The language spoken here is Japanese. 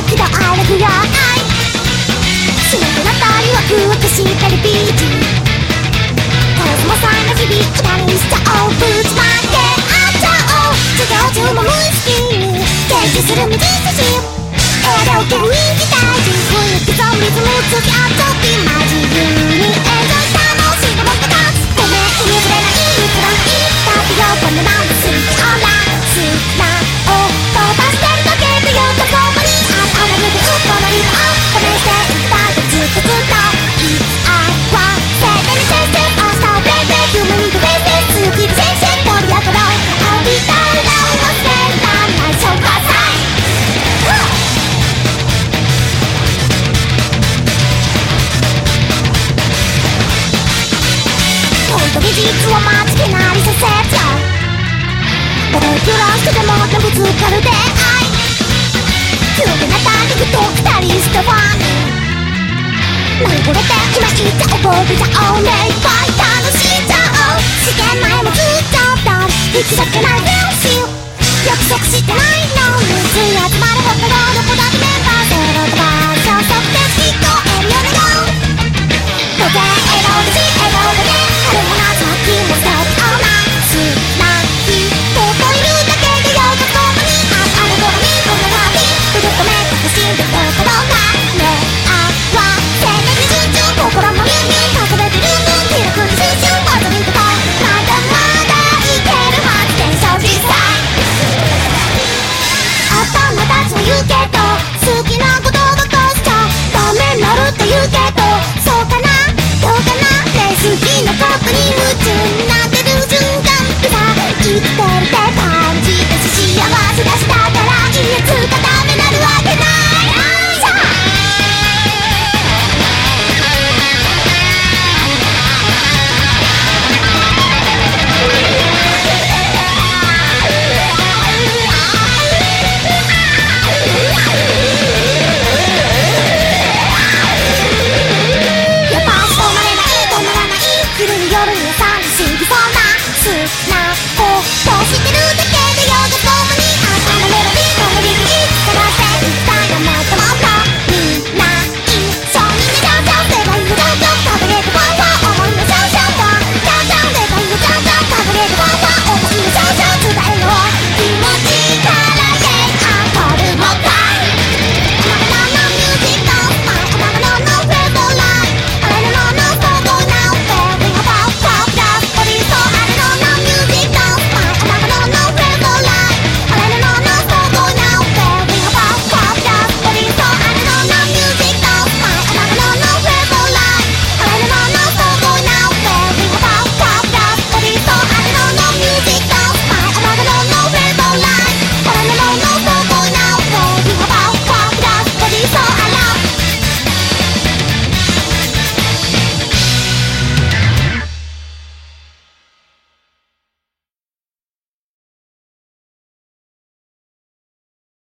気があるくらい仕事だったりワクワクしてるビーチコスモさんの日々歌にしちゃおうぶちまけあっちゃおう授業中も無意識に研究する無実施映画を受ける人気大事雰囲気とリズムつきあっちゃってマジ自由にエンジョイ楽しいと思ったかごめん言い触れない一番いいだってよこんななんですオンラインスラを飛ばしてるだけでよどこまにあらゆるこのリズムを試していきたいとずっとずっといつ愛は生命に先生明日をベイベー夢見るベイベー強気で先生盛り上がろう浴びたいなを忘れるためない紹介さ本当に実は間違いなりさせちゃうどれくらいしてでもぶつかる出会い急になった肉と二人してファン何これって今言っちゃおう覚えちゃおう目いっぱい楽しんじゃおう試験前もずっとだ引き裂けないフェンシ約束してないのについ集まるほどの